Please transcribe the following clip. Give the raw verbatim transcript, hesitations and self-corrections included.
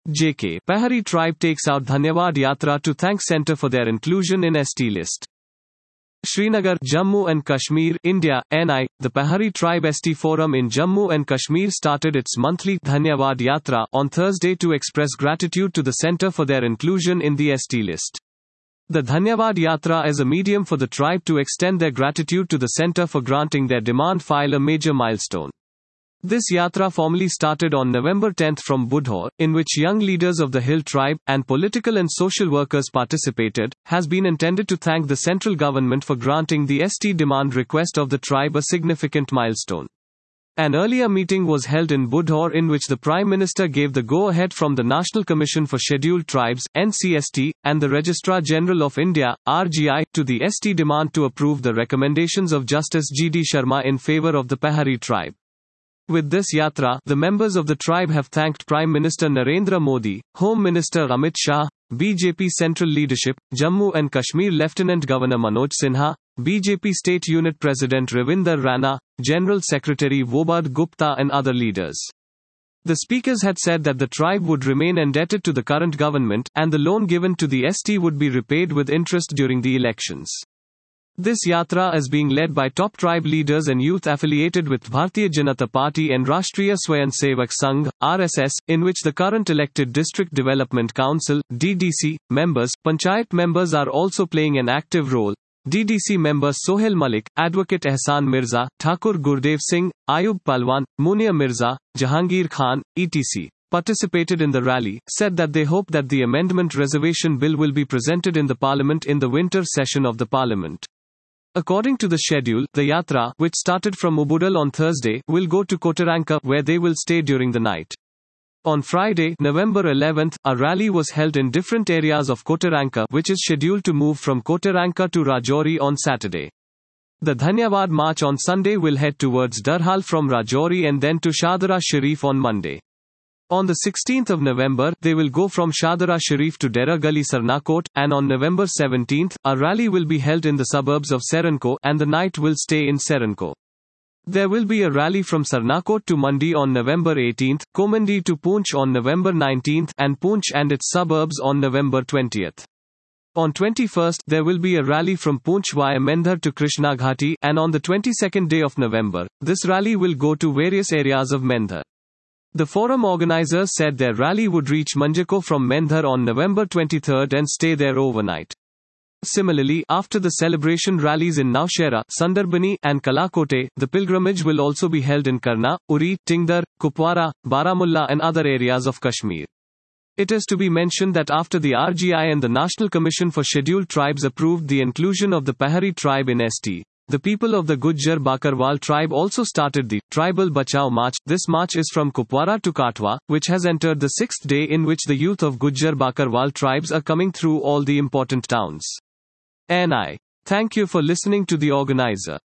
J K. Pahari tribe takes out Dhanyavad Yatra to thank Centre for their inclusion in S T list. Srinagar, Jammu and Kashmir, India, N I. The Pahari Tribe S T Forum in Jammu and Kashmir started its monthly Dhanyavad Yatra on Thursday to express gratitude to the Centre for their inclusion in the S T list. The Dhanyavad Yatra is a medium for the tribe to extend their gratitude to the Centre for granting their demand file, a major milestone. This yatra formally started on November tenth from Budhor, in which young leaders of the Hill tribe, and political and social workers participated, has been intended to thank the central government for granting the S T demand request of the tribe, a significant milestone. An earlier meeting was held in Budhor in which the Prime Minister gave the go-ahead from the National Commission for Scheduled Tribes, N C S T, and the Registrar General of India, R G I, to the S T demand to approve the recommendations of Justice G D Sharma in favour of the Pahari tribe. With this yatra, the members of the tribe have thanked Prime Minister Narendra Modi, Home Minister Amit Shah, B J P Central Leadership, Jammu and Kashmir Lieutenant Governor Manoj Sinha, B J P State Unit President Ravinder Rana, General Secretary Vobad Gupta and other leaders. The speakers had said that the tribe would remain indebted to the current government, and the loan given to the S T would be repaid with interest during the elections. This yatra is being led by top tribe leaders and youth affiliated with Bharatiya Janata Party and Rashtriya Swayamsevak Sangh, R S S, in which the current elected District Development Council, D D C, members, Panchayat members are also playing an active role. D D C member Sohail Malik, Advocate Ehsan Mirza, Thakur Gurdev Singh, Ayub Palwan, Munia Mirza, Jahangir Khan, et cetera participated in the rally, said that they hope that the amendment reservation bill will be presented in the parliament in the winter session of the parliament. According to the schedule, the yatra, which started from Ubudal on Thursday, will go to Kotaranka, where they will stay during the night. On Friday, November eleventh, a rally was held in different areas of Kotaranka, which is scheduled to move from Kotaranka to Rajouri on Saturday. The Dhanyavad March on Sunday will head towards Darhal from Rajouri and then to Shadara Sharif on Monday. On the sixteenth of November, they will go from Shadara Sharif to Dera Gali Sarnakot, and on November seventeenth, a rally will be held in the suburbs of Seranko, and the night will stay in Seranko. There will be a rally from Sarnakot to Mandi on November eighteenth, Komandi to Poonch on November nineteenth, and Poonch and its suburbs on November twentieth. On twenty-first, there will be a rally from Poonch via Mendhar to Krishnaghati, and on the twenty-second day of November, this rally will go to various areas of Mendhar. The forum organizers said their rally would reach Manjako from Mendhar on November twenty-third and stay there overnight. Similarly, after the celebration rallies in Naushera, Sundarbani, and Kalakote, the pilgrimage will also be held in Karna, Uri, Tingdar, Kupwara, Baramulla and other areas of Kashmir. It is to be mentioned that after the R G I and the National Commission for Scheduled Tribes approved the inclusion of the Pahari tribe in S T, the people of the Gujjar Bakarwal tribe also started the Tribal Bachao March. This march is from Kupwara to Katwa, which has entered the sixth day in which the youth of Gujjar Bakarwal tribes are coming through all the important towns. N I. Thank you for listening to the organizer.